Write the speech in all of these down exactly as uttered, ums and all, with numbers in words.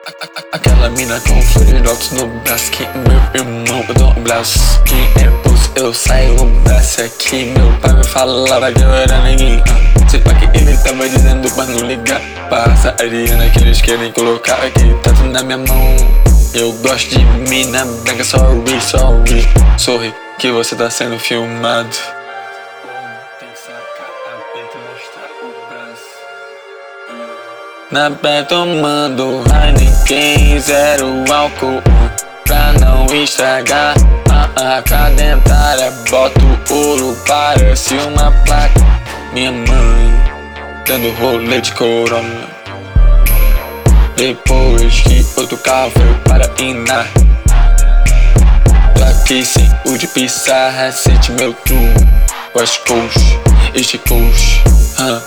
Aquela mina com floridox no braço, que meu irmão eu dou um braço. Que é pulso, eu saio o braço aqui. Meu pai me falava que eu era neguinho. Sei pra que ele tava dizendo pra não ligar. Passa a Ariana que eles querem colocar aqui. Tá tudo na minha mão. Eu gosto de mina branca, sorry, sorry. Sorri que você tá sendo filmado. Tem que sacar a peito e mostrar o braço. Na pé tomando Heineken, zero álcool pra não estragar. Ah, ah, pra dentária boto ouro, parece uma placa. Minha mãe dando rolê de corona. Depois que outro carro foi para inar. Plaquei sem o de pissarra, sente meu tubo. West Coast, East Coast, huh?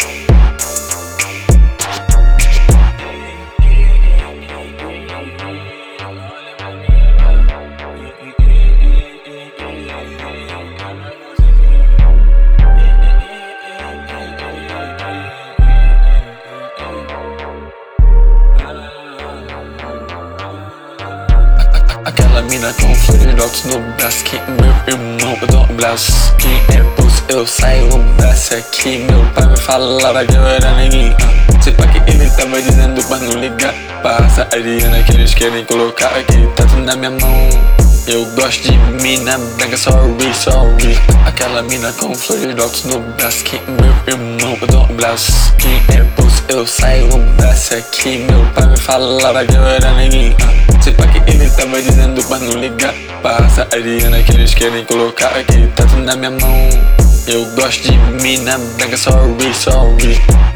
Aquela mina com floridox no braço, que meu irmão eu dou um braço. Que é pulso, eu saio o braço aqui. Meu pai me falava que eu era neguinho. Sei pra que ele tava dizendo pra não ligar. Passa a Ariana que eles querem colocar aqui. Tá tudo na minha mão. Eu gosto de mina branca, sorry, sorry. Aquela mina com floridox no braço, que meu irmão eu dou um braço. Que é pulso, eu saio o braço aqui. Meu pai me falava que eu era neguinho. Sei pra que ele tava dizendo pra não ligar. Passa a Ariana que eles querem colocar aqui. Tá tudo na minha mão. Eu gosto de mina branca, sorry, sorry.